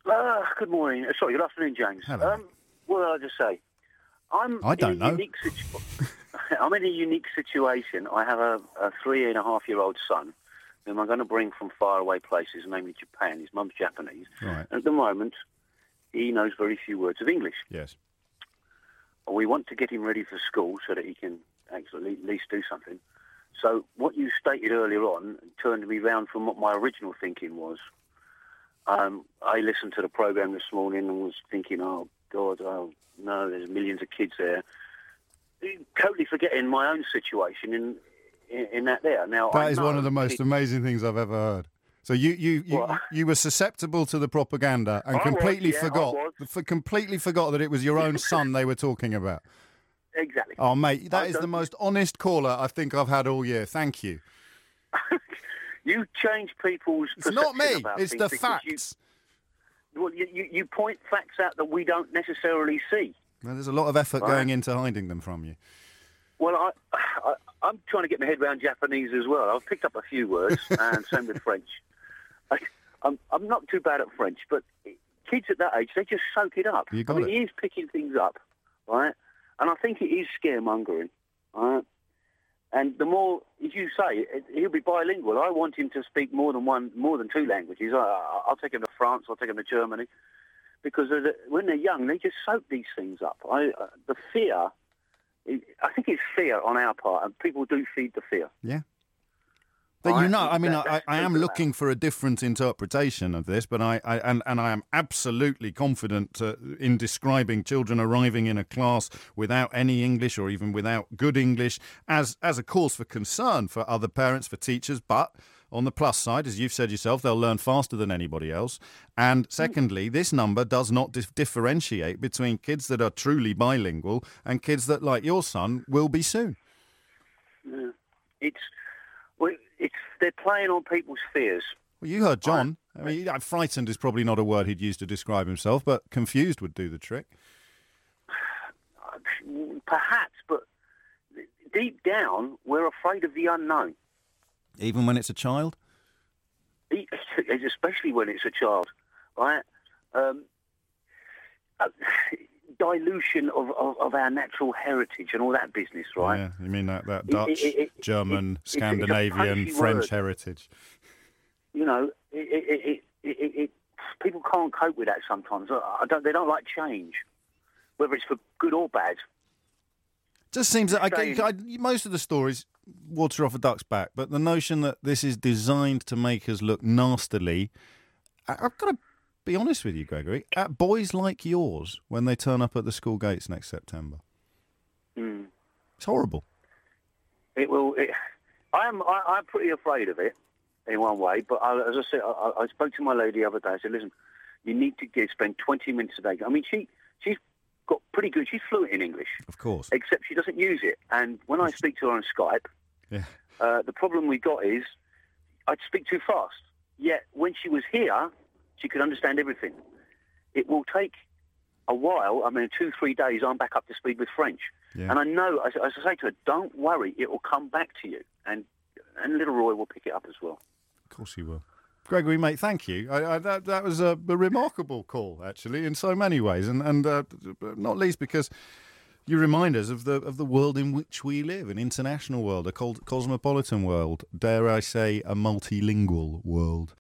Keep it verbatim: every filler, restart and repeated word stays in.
Uh, good morning. Uh, sorry, good afternoon, James. Hello. Um, what did I just say? I'm I don't in a know. Unique situ- I'm in a unique situation. I have a, a three and a half year old son whom I'm going to bring from faraway places, namely Japan. His mum's Japanese. Right. At the moment, he knows very few words of English. Yes. We want to get him ready for school so that he can actually at least do something. So what you stated earlier on turned me round from what my original thinking was. Um, I listened to the programme this morning and was thinking, oh, God, oh, no, there's millions of kids there. Totally forgetting my own situation in in, in that there. Now, That I is know one of the most kids- amazing things I've ever heard. So you you, you, What? you were susceptible to the propaganda and I was, completely yeah, I forgot was. for completely forgot that it was your own son they were talking about. Exactly. Oh, mate, that I is the don't- most honest caller I think I've had all year. Thank you. You change people's It's perception not me. about It's things the because you- facts. Well, you, you, you point facts out that we don't necessarily see. Well, there's a lot of effort Right. going into hiding them from you. Well, I, I, I'm trying to get my head around Japanese as well. I've picked up a few words, and same with French. I, I'm, I'm not too bad at French, but kids at that age, they just soak it up. You got I mean, it. he is picking things up, right? And I think it is scaremongering, right? And the more, as you say, it, he'll be bilingual. I want him to speak more than one, more than two languages. I, I'll take him to France. I'll take him to Germany, because of the, when they're young, they just soak these things up. I, uh, the fear, I think it's fear on our part, and people do feed the fear. Yeah. But Right, you know, I mean, that- I, that's I am true. looking for a different interpretation of this, but I, I and, and I am absolutely confident uh, in describing children arriving in a class without any English or even without good English as as a cause for concern for other parents, for teachers. But on the plus side, as you've said yourself, they'll learn faster than anybody else. And secondly, this number does not dif- differentiate between kids that are truly bilingual and kids that, like your son, will be soon. Yeah. It's, well, it's they're playing on people's fears. Well, you heard John. I mean, uh, frightened is probably not a word he'd use to describe himself, but confused would do the trick. Perhaps, but deep down, we're afraid of the unknown. Even when it's a child? Especially when it's a child, right? Um, uh, dilution of, of, of our natural heritage and all that business, right? Yeah, you mean that, that It- Dutch, it- it- German, it- it's a- it's a Scandinavian, punchy French word. heritage. You know, it, it, it, it, it, it, people can't cope with that sometimes. I don't, they don't like change, whether it's for good or bad. Just seems that I, Saying- I, most of the stories water off a duck's back, but the notion that this is designed to make us look nastily, I, I've got to be honest with you, Gregory, at boys like yours when they turn up at the school gates next September. Mm. It's horrible. It will. It, I'm. I, I'm pretty afraid of it in one way, but I, as I said, I, I spoke to my lady the other day. I said, "Listen, you need to get, spend twenty minutes a day." I mean, she she's got pretty good. She's fluent in English, Of course. except she doesn't use it. And when I speak to her on Skype, Yeah. uh, the problem we got is I'd speak too fast. Yet when she was here, she could understand everything. It will take a while. I mean, two, three days, I'm back up to speed with French. Yeah. And I know, as, as I say to her, don't worry, it will come back to you. And and little Roy will pick it up as well. Of course he will. Gregory, mate, thank you. I, I, that, that was a, a remarkable call, actually, in so many ways, and and uh, not least because you remind us of the of the world in which we live, an international world, a cosmopolitan world, dare I say, a multilingual world.